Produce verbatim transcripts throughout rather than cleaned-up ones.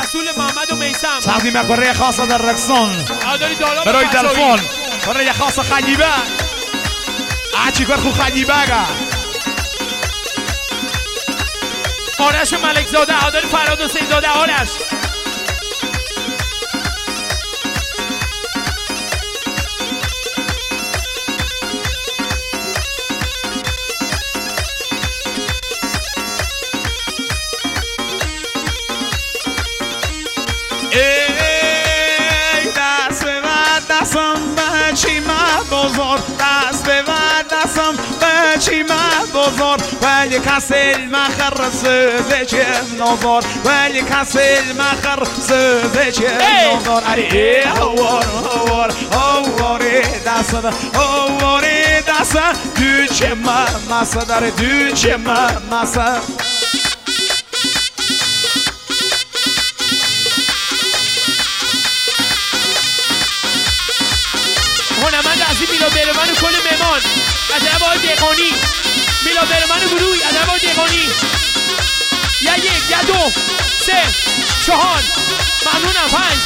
رسول محمد و میثم. تقدیم کره خاصه در رقصان برای تلفن کره خاصه خلیبه آچی کر خو خلیبه آرش ملک زاده عادل فراد حسین زاده آرش ای دست به دستم بچی من بزرگ دست به دستم بچی من بزرگ ولی کسی مخر سوزه چه نظر ولی کسی مخر سوزه چه نظر ای هوار هوار هواری دست هواری دست دو چه من مسا داره دو چه من مسا هنرمند عزیز میلا برمن و کل مهمان از طرف آقای دهقانی میلا برمن و گروهی از طرف آقای دهقانی یا یک یا دو سه چهار ممنونم پنج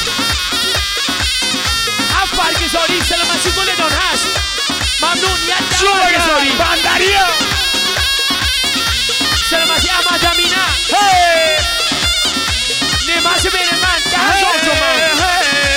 هفت برگزاری سلامتی گل دان هشت ممنون یک ده برگزاری بندریه سلامتی احمد امینه نعمت برمن ده هزار تومن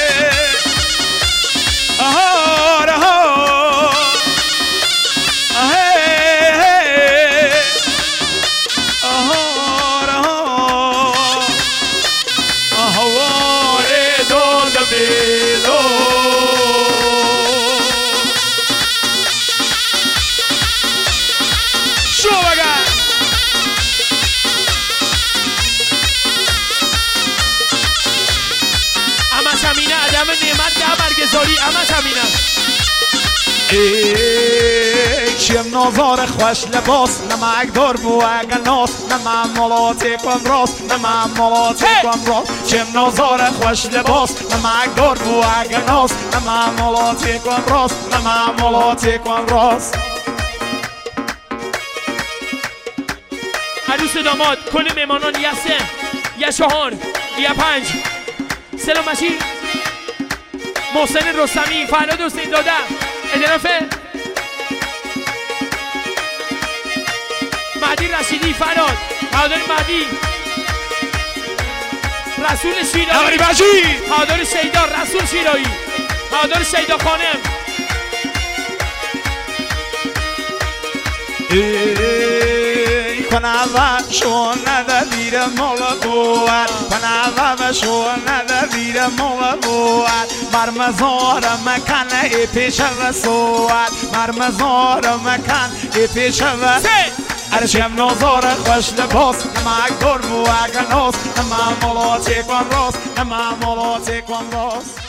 اما تامینم ای چیم نظار خوش لباس نمک دار بو اگناس نمم ملاتی کن راست نمم ملاتی کن راست چیم نظار خوش لباس نمک دار بو اگناس نمم ملاتی کن راست نمم ملاتی کن راست عروس داماد کل مهمانان یا سه یا چهار یا پنج سلامتی محسن رستمی فراد حسین داده ادراف مهدی رشیدی فراد حاضر مهدی رسول شیرایی حاضر شیدا رسول شیرایی حاضر شیدا خانم کنم شو نداریم مولا بود کنم شو نداریم مولا بود مرمزار مکان ای پیش رسول مرمزار مکان ای پیش رسول ارشم نظار خوش لباس نمک دار بو اگناس نمم ملاتی کن راست نمم ملاتی کن راست